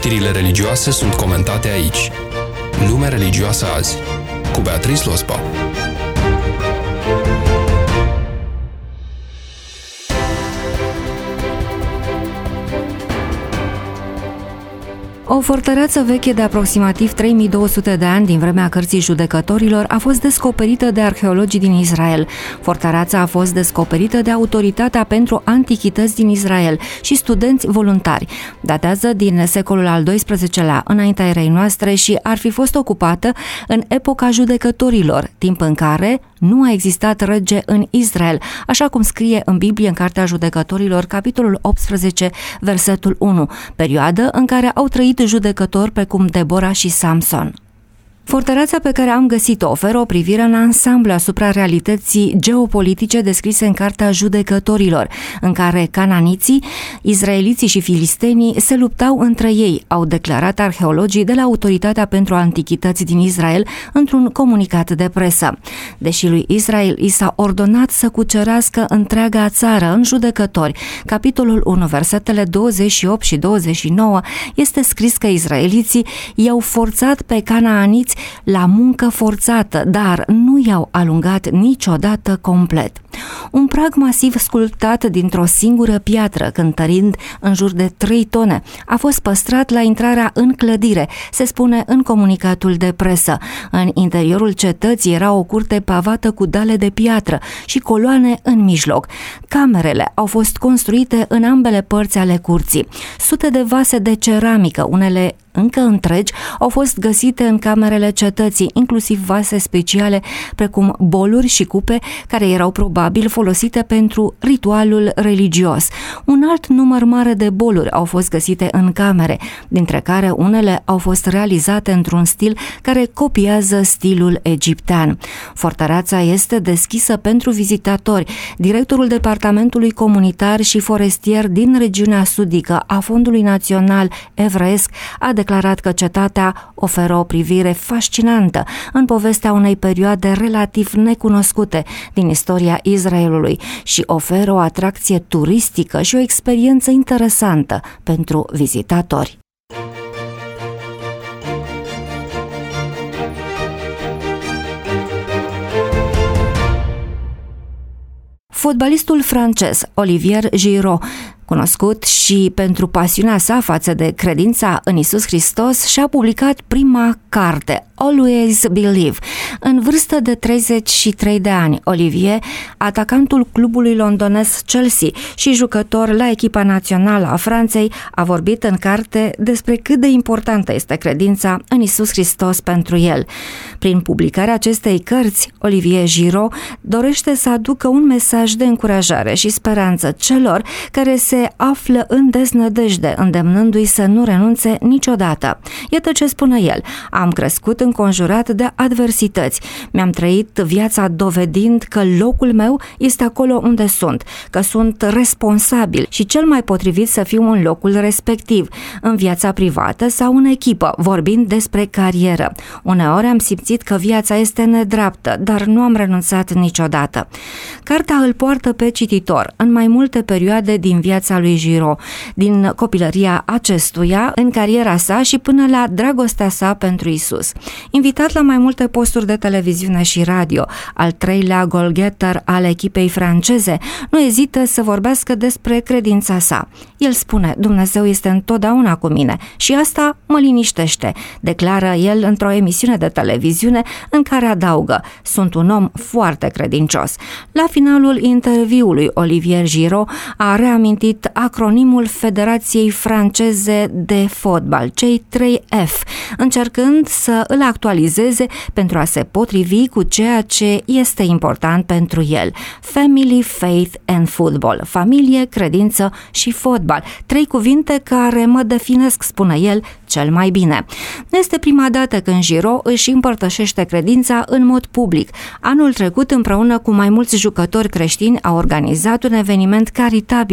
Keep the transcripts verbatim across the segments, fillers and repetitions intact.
Știrile religioase sunt comentate aici. Lumea religioasă azi, cu Beatrice Lospa. O fortăreață veche de aproximativ trei mii două sute de ani din vremea Cărții Judecătorilor a fost descoperită de arheologii din Israel. Fortăreața a fost descoperită de Autoritatea pentru Antichități din Israel și studenți voluntari. Datează din secolul al doisprezecelea înaintea erei noastre și ar fi fost ocupată în epoca judecătorilor, timp în care nu a existat rege în Israel, așa cum scrie în Biblie în Cartea Judecătorilor, capitolul optsprezece, versetul unu, perioadă în care au trăit judecători precum Debora și Samson. Fortăreața pe care am găsit-o oferă o privire în ansamblu asupra realității geopolitice descrise în Cartea Judecătorilor, în care cananiții, izraeliții și filistenii se luptau între ei, au declarat arheologii de la Autoritatea pentru Antichități din Israel într-un comunicat de presă. Deși lui Israel i s-a ordonat să cucerească întreaga țară în Judecători, capitolul unu, versetele douăzeci și opt și douăzeci și nouă, este scris că izraeliții i-au forțat pe canaaniți la muncă forțată, dar nu i-au alungat niciodată complet. Un prag masiv sculptat dintr-o singură piatră, cântărind în jur de trei tone, a fost păstrat la intrarea în clădire, se spune în comunicatul de presă. În interiorul cetății era o curte pavată cu dale de piatră și coloane în mijloc. Camerele au fost construite în ambele părți ale curții. Sute de vase de ceramică, unele încă întregi, au fost găsite în camerele cetății, inclusiv vase speciale precum boluri și cupe care erau probabil folosite pentru ritualul religios. Un alt număr mare de boluri au fost găsite în camere, dintre care unele au fost realizate într-un stil care copiază stilul egiptean. Fortăreața este deschisă pentru vizitatori. Directorul Departamentului Comunitar și Forestier din regiunea sudică a Fondului Național Evreiesc a declarat că cetatea oferă o privire fascinantă în povestea unei perioade relativ necunoscute din istoria Israelului și oferă o atracție turistică și o experiență interesantă pentru vizitatori. Fotbalistul francez Olivier Giroud, cunoscut și pentru pasiunea sa față de credința în Iisus Hristos, și-a publicat prima carte, Always Believe. În vârstă de treizeci și trei de ani, Olivier, atacantul clubului londonez Chelsea și jucător la echipa națională a Franței, a vorbit în carte despre cât de importantă este credința în Iisus Hristos pentru el. Prin publicarea acestei cărți, Olivier Giroud dorește să aducă un mesaj de încurajare și speranță celor care se află în deznădejde, îndemnându-i să nu renunțe niciodată. Iată ce spune el: am crescut înconjurat de adversități. Mi-am trăit viața dovedind că locul meu este acolo unde sunt, că sunt responsabil și cel mai potrivit să fiu în locul respectiv, în viața privată sau în echipă, vorbind despre carieră. Uneori am simțit că viața este nedreaptă, dar nu am renunțat niciodată. Cartea îl poartă pe cititor în mai multe perioade din viața lui Giroud, din copilăria acestuia, în cariera sa și până la dragostea sa pentru Isus. Invitat la mai multe posturi de televiziune și radio, al treilea goalgetter al echipei franceze, nu ezită să vorbească despre credința sa. El spune: Dumnezeu este întotdeauna cu mine și asta mă liniștește, declară el într-o emisiune de televiziune în care adaugă: sunt un om foarte credincios. La finalul interviului, Olivier Giroud a reamintit acronimul Federației Franceze de Fotbal, cei trei F, încercând să îl actualizeze pentru a se potrivi cu ceea ce este important pentru el: Family, Faith and Football, familie, credință și fotbal, trei cuvinte care mă definesc, spune el, cel mai bine. Nu este prima dată când Giroud își împărtășește credința în mod public. Anul trecut, împreună cu mai mulți jucători creștini, a organizat un eveniment caritabil la Londra,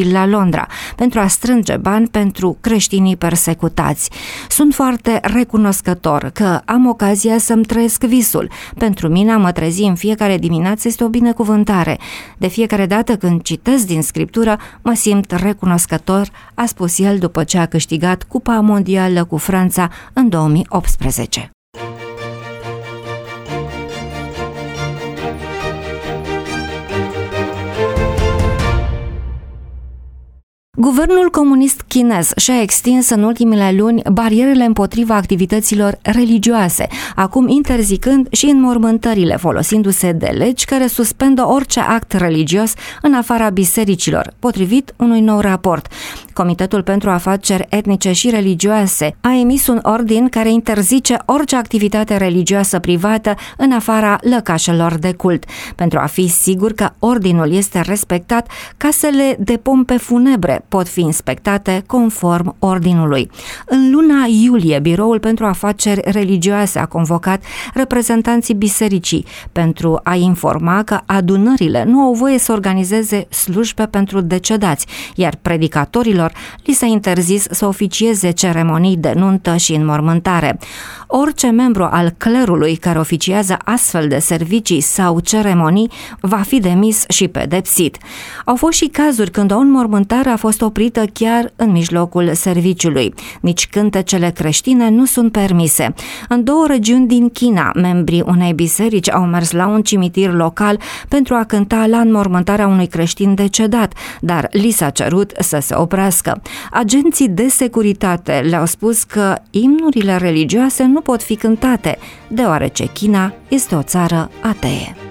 Londra pentru a strânge bani pentru creștinii persecutați. Sunt foarte recunoscător că am ocazia să-mi trăiesc visul. Pentru mine a mă trezi în fiecare dimineață este o binecuvântare. De fiecare dată când citesc din Scriptură, mă simt recunoscător, a spus el după ce a câștigat Cupa Mondială cu Franța în două mii optsprezece. Guvernul comunist chinez și-a extins în ultimele luni barierele împotriva activităților religioase, acum interzicând și înmormântările, folosindu-se de legi care suspendă orice act religios în afara bisericilor, potrivit unui nou raport. Comitetul pentru Afaceri Etnice și Religioase a emis un ordin care interzice orice activitate religioasă privată în afara lăcașelor de cult. Pentru a fi sigur că ordinul este respectat, casele de pompe funebre pot fi inspectate conform ordinului. În luna iulie, Biroul pentru Afaceri Religioase a convocat reprezentanții bisericii pentru a informa că adunările nu au voie să organizeze slujbe pentru decedați, iar predicatorilor li s-a interzis să oficieze ceremonii de nuntă și înmormântare. Orice membru al clerului care oficiază astfel de servicii sau ceremonii va fi demis și pedepsit. Au fost și cazuri când o înmormântare a fost oprită chiar în mijlocul serviciului. Nici cântecele creștine nu sunt permise. În două regiuni din China, membrii unei biserici au mers la un cimitir local pentru a cânta la înmormântarea unui creștin decedat, dar li s-a cerut să se oprească. Agenții de securitate le-au spus că imnurile religioase nu pot fi cântate, deoarece China este o țară atee.